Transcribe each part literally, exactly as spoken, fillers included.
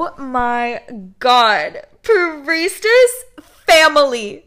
Oh my God, Priestess family.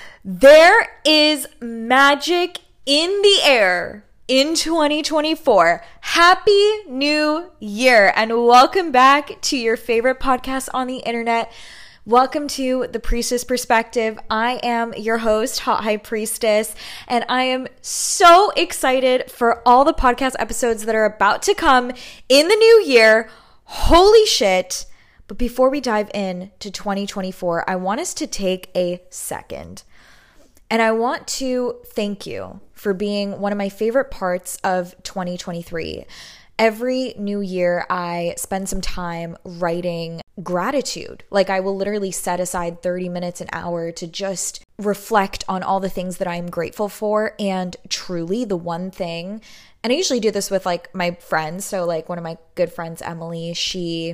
There is magic in the air in twenty twenty-four. Happy New Year and welcome back to your favorite podcast on the internet. Welcome to The Priestess Perspective. I am your host, Hot High Priestess, and I am so excited for all the podcast episodes that are about to come in the new year. Holy shit. But before we dive in to twenty twenty-four, I want us to take a second. And I want to thank you for being one of my favorite parts of twenty twenty-three. Every new year, I spend some time writing gratitude. Like I will literally set aside thirty minutes, an hour to just reflect on all the things that I'm grateful for. And truly the one thing, and I usually do this with like my friends. So like one of my good friends, Emily, she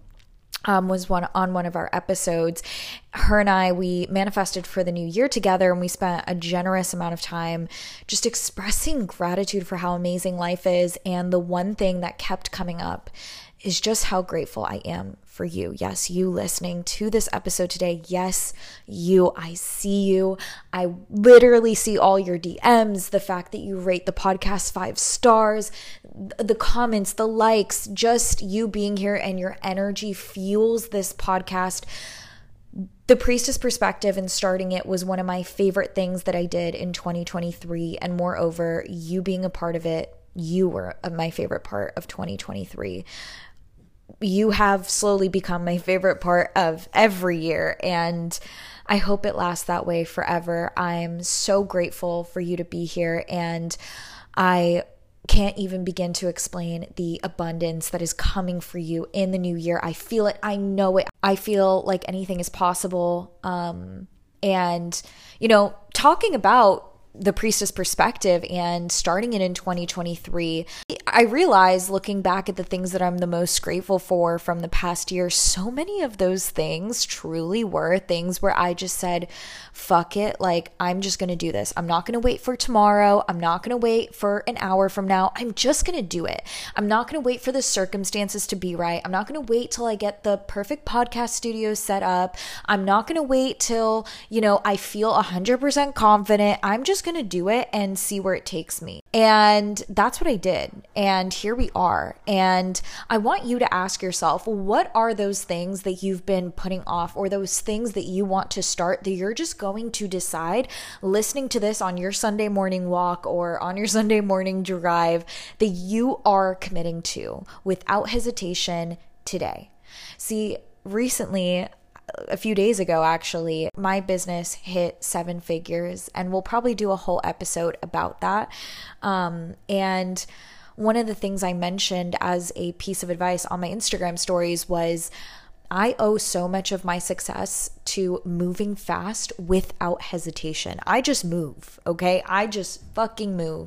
Um, was one on one of our episodes. Her and I, we manifested for the new year together, and we spent a generous amount of time just expressing gratitude for how amazing life is. And the one thing that kept coming up is just how grateful I am for you. Yes, you listening to this episode today. Yes, you. I see you. I literally see all your D Ms, the fact that you rate the podcast five stars, the comments, the likes, just you being here and your energy fuels this podcast. The Priestess Perspective and starting it was one of my favorite things that I did in twenty twenty-three. And moreover, you being a part of it, you were my favorite part of twenty twenty-three. You have slowly become my favorite part of every year, and I hope it lasts that way forever. I'm so grateful for you to be here, and I can't even begin to explain the abundance that is coming for you in the new year. I feel it. I know it. I feel like anything is possible. Um, and, you know, talking about the Priestess Perspective and starting it in twenty twenty-three, I realized looking back at the things that I'm the most grateful for from the past year, so many of those things truly were things where I just said, fuck it, like I'm just going to do this. I'm not going to wait for tomorrow. I'm not going to wait for an hour from now. I'm just going to do it. I'm not going to wait for the circumstances to be right. I'm not going to wait till I get the perfect podcast studio set up. I'm not going to wait till, you know, I feel one hundred percent confident. I'm just going to do it and see where it takes me. And that's what I did. And here we are. And I want you to ask yourself, what are those things that you've been putting off, or those things that you want to start that you're just going to decide listening to this on your Sunday morning walk or on your Sunday morning drive that you are committing to without hesitation today? See, recently, a few days ago, actually, my business hit seven figures, and we'll probably do a whole episode about that. Um, and one of the things I mentioned as a piece of advice on my Instagram stories was I owe so much of my success to moving fast without hesitation. I just move, okay? I just fucking move.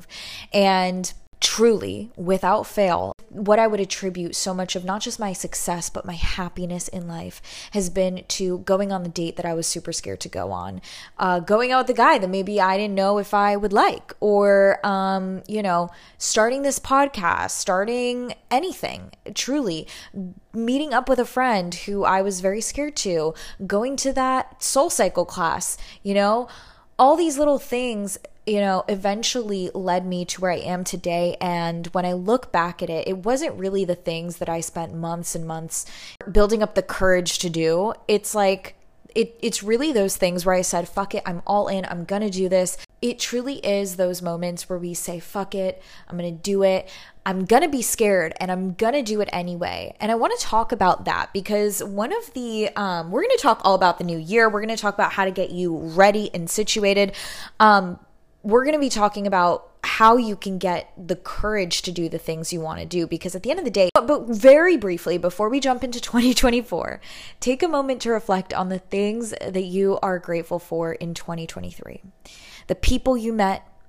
And truly, without fail, what I would attribute so much of not just my success, but my happiness in life has been to going on the date that I was super scared to go on, uh, going out with a guy that maybe I didn't know if I would like, or, um, you know, starting this podcast, starting anything, truly, meeting up with a friend who I was very scared to, going to that Soul Cycle class, you know, all these little things, you know, eventually led me to where I am today. And when I look back at it, it wasn't really the things that I spent months and months building up the courage to do. It's like, it, it's really those things where I said, fuck it, I'm all in, I'm gonna do this. It truly is those moments where we say, fuck it, I'm gonna do it. I'm gonna be scared and I'm gonna do it anyway. And I wanna talk about that because one of the, um, we're gonna talk all about the new year. We're gonna talk about how to get you ready and situated. Um, We're going to be talking about how you can get the courage to do the things you want to do, because at the end of the day, but, but very briefly, before we jump into twenty twenty-four, take a moment to reflect on the things that you are grateful for in twenty twenty-three. The people you met,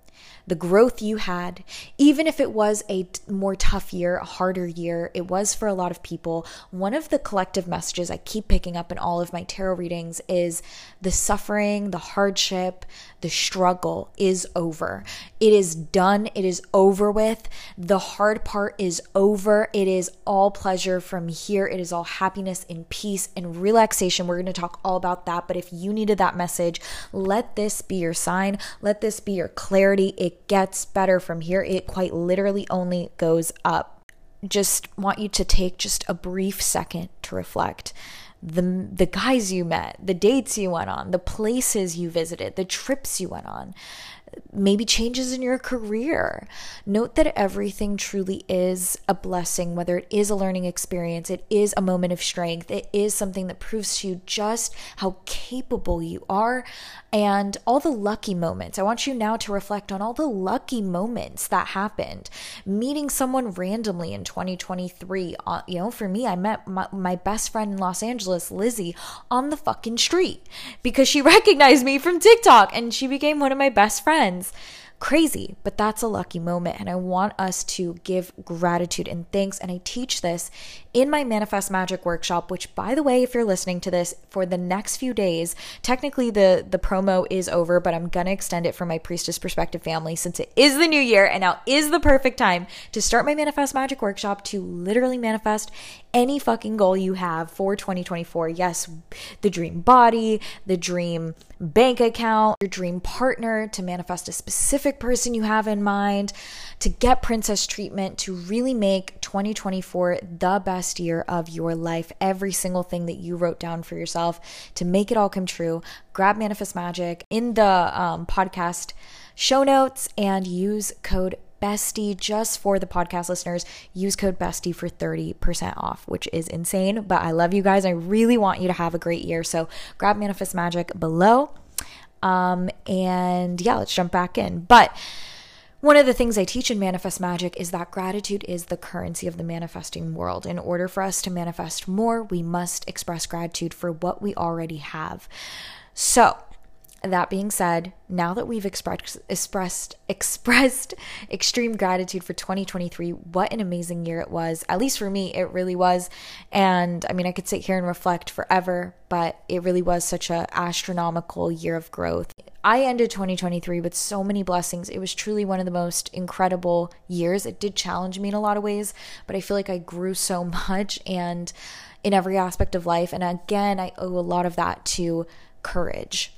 the growth you had, even if it was a t- more tough year, a harder year, it was for a lot of people. One of the collective messages I keep picking up in all of my tarot readings is the suffering, the hardship, the struggle is over. It is done. It is over with. The hard part is over. It is all pleasure from here. It is all happiness and peace and relaxation. We're going to talk all about that. But if you needed that message, let this be your sign. Let this be your clarity. It gets better from here. It quite literally only goes up. Just want you to take just a brief second to reflect. The the guys you met, the dates you went on, the places you visited, the trips you went on, maybe changes in your career. Note that everything truly is a blessing, whether it is a learning experience, it is a moment of strength, it is something that proves to you just how capable you are and all the lucky moments. I want you now to reflect on all the lucky moments that happened. Meeting someone randomly in twenty twenty-three, uh, you know, for me, I met my, my best friend in Los Angeles, Lizzie, on the fucking street because she recognized me from TikTok and she became one of my best friends. Crazy, but that's a lucky moment. And I want us to give gratitude and thanks. And I teach this in my Manifest Magic workshop, which, by the way, if you're listening to this for the next few days, technically the, the promo is over, but I'm going to extend it for my Priestess Perspective family since it is the new year and now is the perfect time to start my Manifest Magic workshop to literally manifest any fucking goal you have for twenty twenty-four. Yes, the dream body, the dream bank account, your dream partner, to manifest a specific person you have in mind, to get princess treatment, to really make twenty twenty-four the best year of your life. Every single thing that you wrote down for yourself, to make it all come true. Grab Manifest Magic in the um, podcast show notes and use code Bestie. Just for the podcast listeners, use code Bestie for thirty percent off, which is insane, but I love you guys. I really want you to have a great year. So grab Manifest Magic below. Um, and yeah, let's jump back in. But one of the things I teach in Manifest Magic is that gratitude is the currency of the manifesting world. In order for us to manifest more, we must express gratitude for what we already have. So that being said, now that we've expressed expressed expressed extreme gratitude for twenty twenty-three, what an amazing year it was. At least for me, it really was. And I mean, I could sit here and reflect forever, but it really was such an astronomical year of growth. I ended twenty twenty-three with so many blessings. It was truly one of the most incredible years. It did challenge me in a lot of ways, but I feel like I grew so much and in every aspect of life. And again, I owe a lot of that to courage.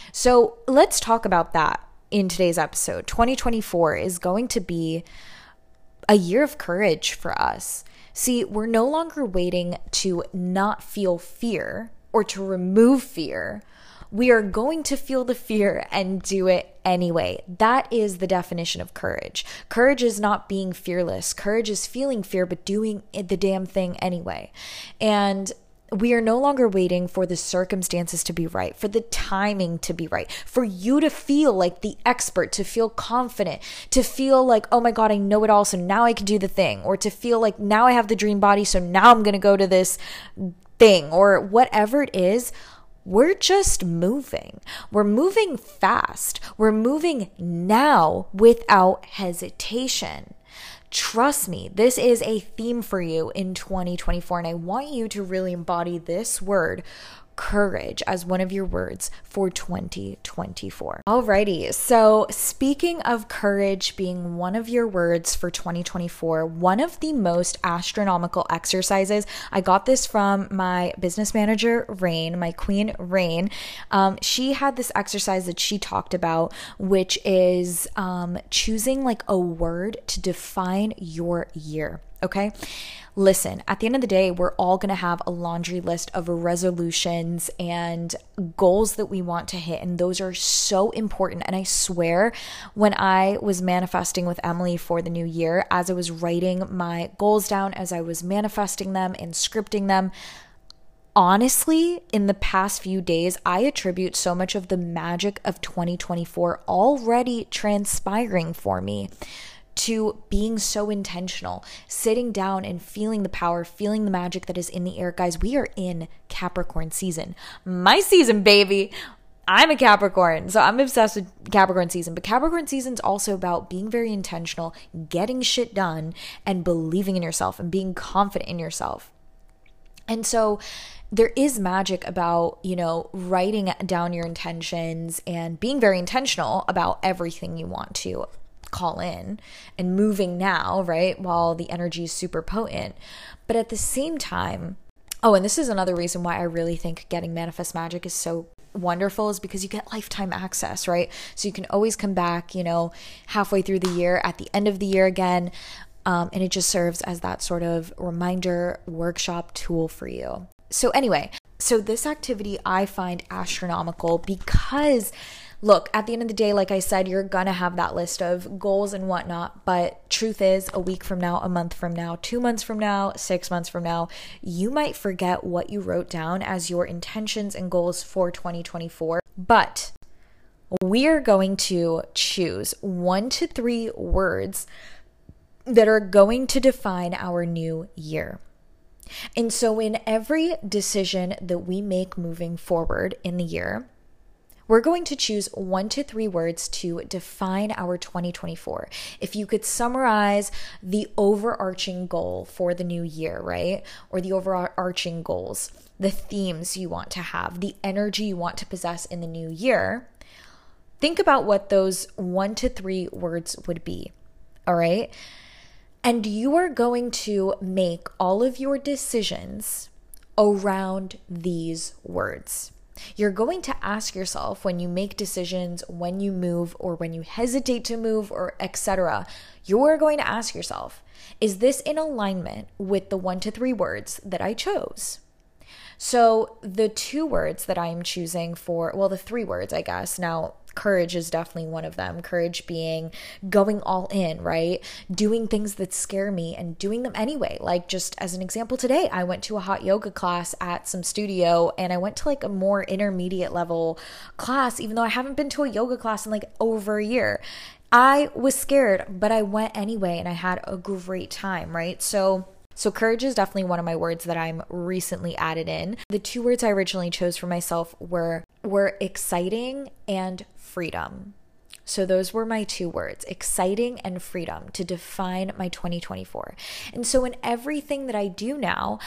So let's talk about that in today's episode. twenty twenty-four is going to be a year of courage for us. See, we're no longer waiting to not feel fear or to remove fear. We are going to feel the fear and do it anyway. That is the definition of courage. Courage is not being fearless. Courage is feeling fear, but doing the damn thing anyway. And we are no longer waiting for the circumstances to be right, for the timing to be right, for you to feel like the expert, to feel confident, to feel like, oh my God, I know it all, so now I can do the thing, or to feel like now I have the dream body, so now I'm going to go to this thing, or whatever it is. We're just moving. We're moving fast. We're moving now without hesitation. Trust me, this is a theme for you in twenty twenty-four, and I want you to really embody this word, courage, as one of your words for twenty twenty-four. Alrighty, so speaking of courage being one of your words for twenty twenty-four, one of the most astronomical exercises, I got this from my business manager, Rain, my queen, Rain. Um, she had this exercise that she talked about, which is um, choosing like a word to define your year. Okay. Listen, at the end of the day, we're all going to have a laundry list of resolutions and goals that we want to hit. And those are so important. And I swear, when I was manifesting with Emily for the new year, as I was writing my goals down, as I was manifesting them and scripting them, honestly, in the past few days, I attribute so much of the magic of twenty twenty-four already transpiring for me to being so intentional, sitting down and feeling the power, feeling the magic that is in the air. Guys, we are in Capricorn season. My season, baby. I'm a Capricorn, so I'm obsessed with Capricorn season. But Capricorn season's also about being very intentional, getting shit done, and believing in yourself and being confident in yourself. And so there is magic about, you know, writing down your intentions and being very intentional about everything you want to call in and moving now, right? While the energy is super potent. But at the same time, oh, and this is another reason why I really think getting Manifest Magic is so wonderful, is because you get lifetime access, right? So you can always come back, you know, halfway through the year, at the end of the year again. Um, and it just serves as that sort of reminder workshop tool for you. So anyway, so this activity I find astronomical because, look, at the end of the day, like I said, you're going to have that list of goals and whatnot. But truth is, a week from now, a month from now, two months from now, six months from now, you might forget what you wrote down as your intentions and goals for twenty twenty-four. But we're going to choose one to three words that are going to define our new year. And so in every decision that we make moving forward in the year, we're going to choose one to three words to define our twenty twenty-four. If you could summarize the overarching goal for the new year, right? Or the overarching goals, the themes you want to have, the energy you want to possess in the new year, think about what those one to three words would be, all right? And you are going to make all of your decisions around these words. You're going to ask yourself when you make decisions, when you move, or when you hesitate to move, or et cetera, you're going to ask yourself, is this in alignment with the one to three words that I chose? So the two words that I am choosing for, well, the three words, I guess. Now, courage is definitely one of them. Courage being going all in, right? Doing things that scare me and doing them anyway. Like just as an example today, I went to a hot yoga class at some studio and I went to like a more intermediate level class, even though I haven't been to a yoga class in like over a year. I was scared, but I went anyway and I had a great time, right? So So courage is definitely one of my words that I'm recently added in. The two words I originally chose for myself were were exciting and freedom. So those were my two words, exciting and freedom, to define my twenty twenty-four. And so in everything that I do now,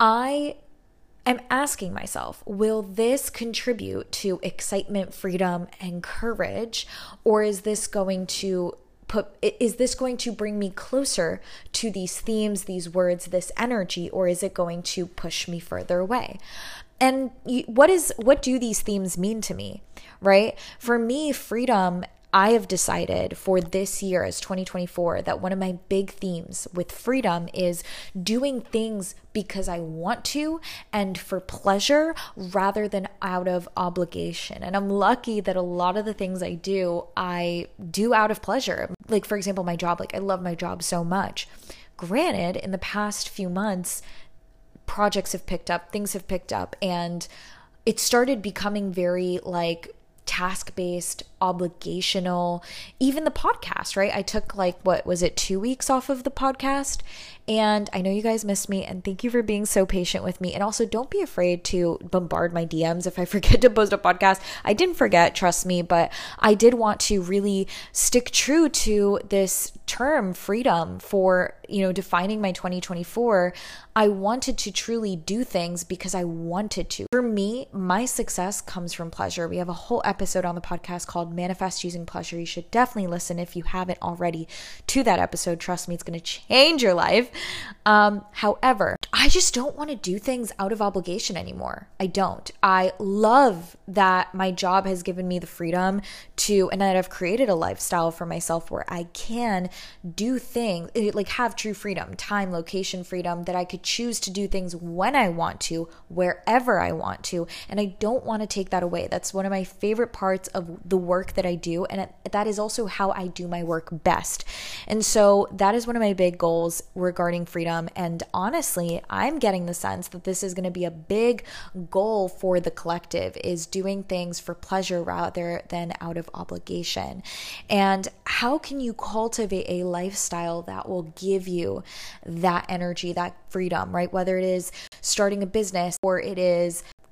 I am asking myself, will this contribute to excitement, freedom, and courage? Or is this going to Put, is this going to bring me closer to these themes, these words, this energy, or is it going to push me further away? And you, what is what do these themes mean to me, right? For me, freedom, I have decided for this year as twenty twenty-four that one of my big themes with freedom is doing things because I want to and for pleasure rather than out of obligation. And I'm lucky that a lot of the things I do, I do out of pleasure. Like, for example, my job, like I love my job so much. Granted, in the past few months, projects have picked up, things have picked up, and it started becoming very like task-based, obligational, even the podcast, right? I took like, what was it, two weeks off of the podcast? And I know you guys missed me, and thank you for being so patient with me. And also don't be afraid to bombard my D Ms if I forget to post a podcast. I didn't forget, trust me, but I did want to really stick true to this term freedom for, you know, defining my twenty twenty-four. I wanted to truly do things because I wanted to. For me, my success comes from pleasure. We have a whole episode on the podcast called Manifest Using Pleasure. You should definitely listen if you haven't already to that episode. Trust me, it's going to change your life. Um, however, I just don't want to do things out of obligation anymore. I don't. I love that my job has given me the freedom to, and that I've created a lifestyle for myself where I can do things, like have true freedom, time, location freedom, that I could choose to do things when I want to, wherever I want to. And I don't want to take that away. That's one of my favorite parts of the work that I do. And it, that is also how I do my work best. And so that is one of my big goals regarding freedom. And honestly, I'm getting the sense that this is going to be a big goal for the collective, is doing things for pleasure rather than out of obligation. And how can you cultivate a lifestyle that will give you that energy, that freedom, right? Whether it is starting a business or it is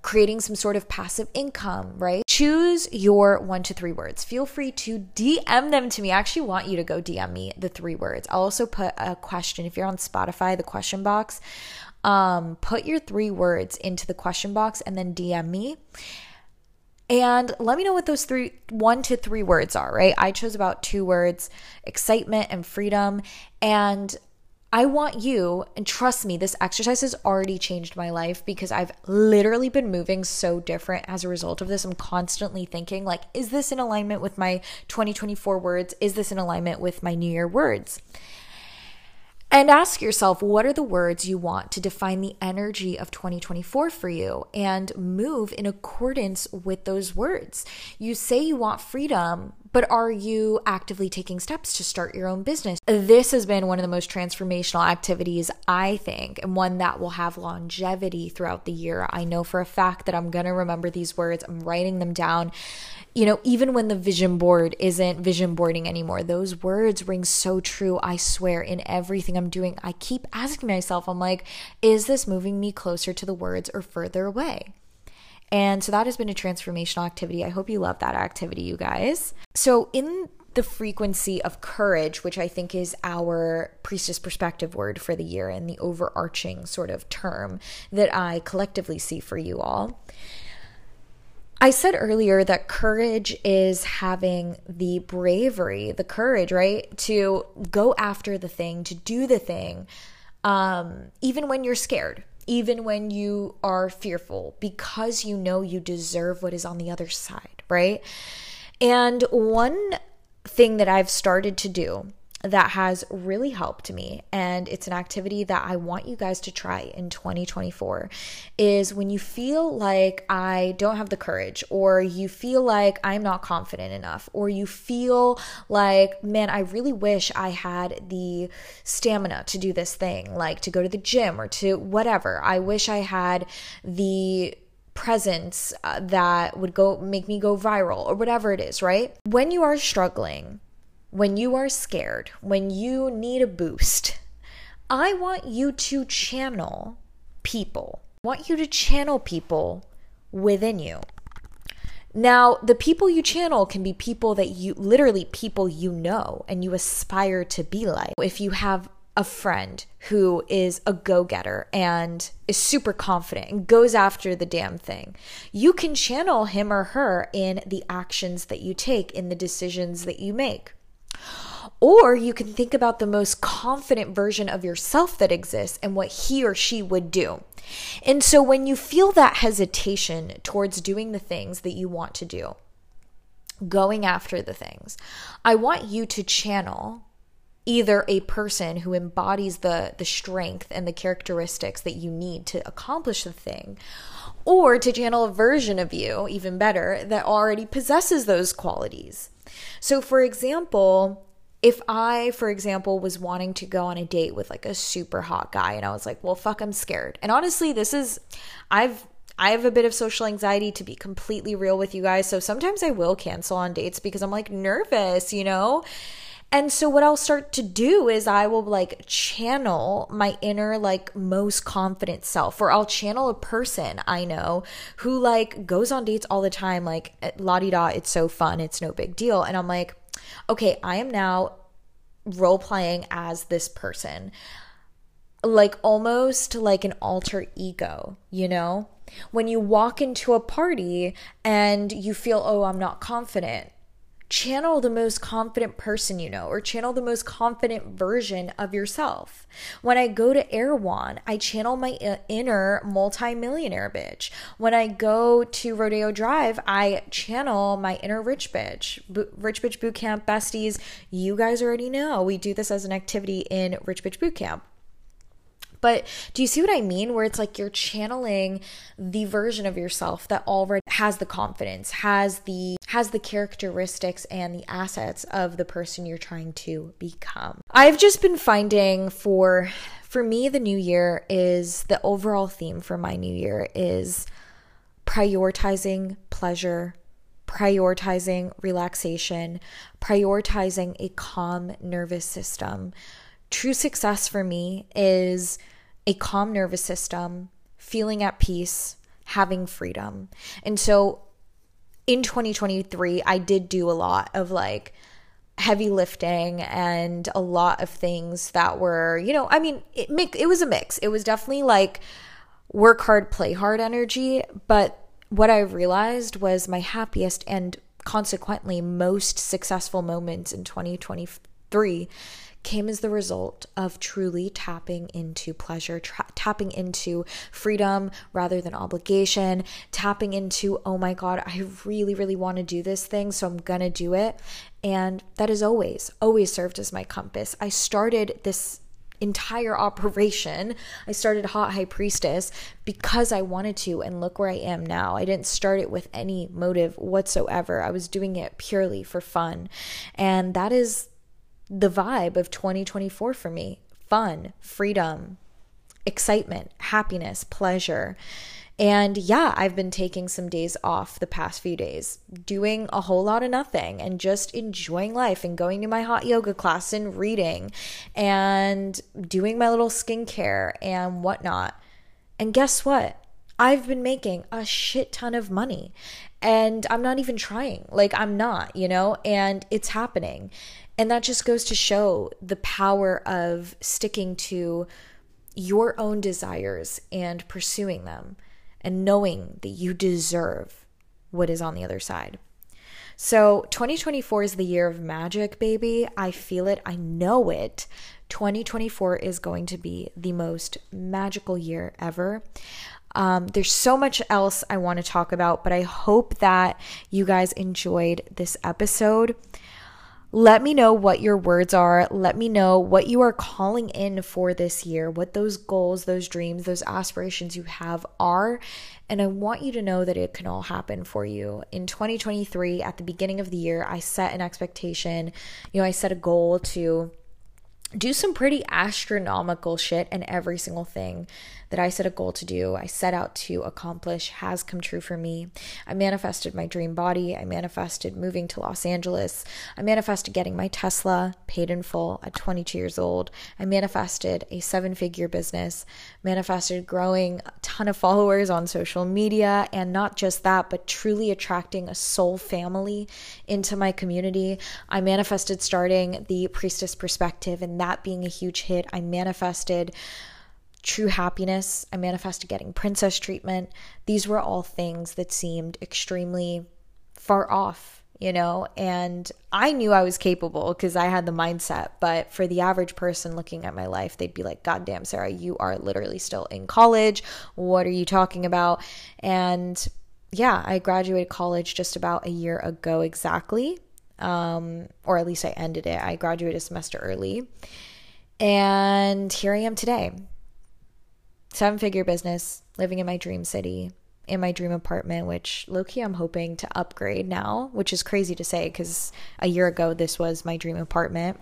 creating some sort of passive income, right? Choose your one to three words. Feel free to D M them to me. I actually want you to go D M me the three words. I'll also put a question. If you're on Spotify, the question box, um, put your three words into the question box and then D M me. And let me know what those three, one to three words are, right? I chose about two words, excitement and freedom. And I want you, and trust me, this exercise has already changed my life because I've literally been moving so different as a result of this. I'm constantly thinking like, is this in alignment with my twenty twenty-four words? Is this in alignment with my New Year words? And ask yourself, what are the words you want to define the energy of twenty twenty-four for you, and move in accordance with those words. You say you want freedom, but are you actively taking steps to start your own business? This has been one of the most transformational activities, I think, and one that will have longevity throughout the year. I know for a fact that I'm going to remember these words. I'm writing them down. You know, even when the vision board isn't vision boarding anymore, those words ring so true. I swear, in everything I'm doing, I keep asking myself, I'm like, is this moving me closer to the words or further away? And so that has been a transformational activity. I hope you love that activity, you guys. So in the frequency of courage, which I think is our priestess perspective word for the year and the overarching sort of term that I collectively see for you all, I said earlier that courage is having the bravery, the courage, right, to go after the thing, to do the thing, um, even when you're scared, even when you are fearful, because you know you deserve what is on the other side, right? And one thing that I've started to do that has really helped me, and it's an activity that I want you guys to try in twenty twenty-four, is when you feel like I don't have the courage, or you feel like I'm not confident enough, or you feel like, man, I really wish I had the stamina to do this thing, like to go to the gym or to whatever. I wish I had the presence uh, that would go make me go viral, or whatever it is, right? When you are struggling, when you are scared, when you need a boost, I want you to channel people. I want you to channel people within you. Now, the people you channel can be people that you, literally people you know and you aspire to be like. If you have a friend who is a go-getter and is super confident and goes after the damn thing, you can channel him or her in the actions that you take, in the decisions that you make. Or you can think about the most confident version of yourself that exists and what he or she would do. And so when you feel that hesitation towards doing the things that you want to do, going after the things, I want you to channel either a person who embodies the, the strength and the characteristics that you need to accomplish the thing, or to channel a version of you, even better, that already possesses those qualities. So for example, if I, for example, was wanting to go on a date with like a super hot guy and I was like, well, fuck, I'm scared. And honestly, this is, I've, I have a bit of social anxiety, to be completely real with you guys. So sometimes I will cancel on dates because I'm like nervous, you know? And so what I'll start to do is I will like channel my inner like most confident self, or I'll channel a person I know who like goes on dates all the time, like la-di-da, it's so fun, it's no big deal. And I'm like, okay, I am now role playing as this person, like almost like an alter ego, you know? When you walk into a party and you feel, oh, I'm not confident, channel the most confident person you know, or channel the most confident version of yourself. When I go to Erewhon, I channel my inner multi-millionaire bitch. When I go to Rodeo Drive, I channel my inner rich bitch. Bo- Rich Bitch Bootcamp besties, you guys already know we do this as an activity in Rich Bitch Bootcamp. But do you see what I mean? Where it's like you're channeling the version of yourself that already has the confidence, has the has the characteristics and the assets of the person you're trying to become. I've just been finding for for me, the new year is, the overall theme for my new year is prioritizing pleasure, prioritizing relaxation, prioritizing a calm nervous system. True success for me is a calm nervous system, feeling at peace, having freedom. And so in twenty twenty-three, I did do a lot of like heavy lifting and a lot of things that were, you know, I mean, it, it was a mix. It was definitely like work hard, play hard energy. But what I realized was my happiest and consequently most successful moments in twenty twenty-three came as the result of truly tapping into pleasure, tra- tapping into freedom rather than obligation, tapping into, oh my God, I really, really want to do this thing, so I'm going to do it. And that has always, always served as my compass. I started this entire operation. I started Hot High Priestess because I wanted to, and look where I am now. I didn't start it with any motive whatsoever. I was doing it purely for fun. And that is the vibe of twenty twenty-four for me. Fun, freedom, excitement, happiness, pleasure. And yeah, I've been taking some days off the past few days, doing a whole lot of nothing and just enjoying life and going to my hot yoga class and reading and doing my little skincare and whatnot. And guess what? I've been making a shit ton of money and I'm not even trying. Like I'm not, you know, and it's happening. And that just goes to show the power of sticking to your own desires and pursuing them and knowing that you deserve what is on the other side. So twenty twenty-four is the year of magic, baby. I feel it. I know it. twenty twenty-four is going to be the most magical year ever. Um, there's so much else I want to talk about, but I hope that you guys enjoyed this episode. Let me know what your words are. Let me know what you are calling in for this year, what those goals, those dreams, those aspirations you have are. And I want you to know that it can all happen for you. In twenty twenty-three, at the beginning of the year, I set an expectation. You know, I set a goal to do some pretty astronomical shit, and every single thing that I set a goal to do, I set out to accomplish, has come true for me. I manifested my dream body. I manifested moving to Los Angeles. I manifested getting my Tesla paid in full at twenty-two years old. I manifested a seven-figure business, manifested growing a ton of followers on social media, and not just that, but truly attracting a soul family into my community. I manifested starting the Priestess Perspective and that being a huge hit. I manifested true happiness. I manifested getting princess treatment. These were all things that seemed extremely far off, you know, and I knew I was capable because I had the mindset. But for the average person looking at my life, they'd be like, God damn, Sarah, you are literally still in college. What are you talking about? And yeah, I graduated college just about a year ago exactly. Um, or at least I ended it. I graduated a semester early. And here I am today. Seven-figure business, living in my dream city, in my dream apartment, which low-key I'm hoping to upgrade now, which is crazy to say because a year ago this was my dream apartment.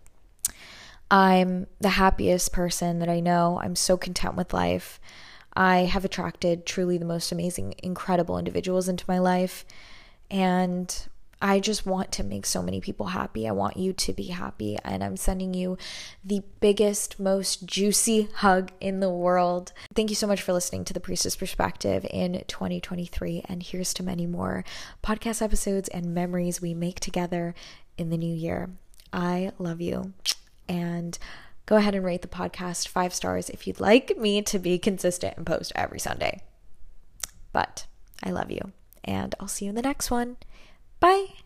I'm the happiest person that I know. I'm so content with life. I have attracted truly the most amazing, incredible individuals into my life. And I just want to make so many people happy. I want you to be happy. And I'm sending you the biggest, most juicy hug in the world. Thank you so much for listening to the Priestess Perspective in twenty twenty-three. And here's to many more podcast episodes and memories we make together in the new year. I love you. And go ahead and rate the podcast five stars if you'd like me to be consistent and post every Sunday. But I love you. And I'll see you in the next one. Bye.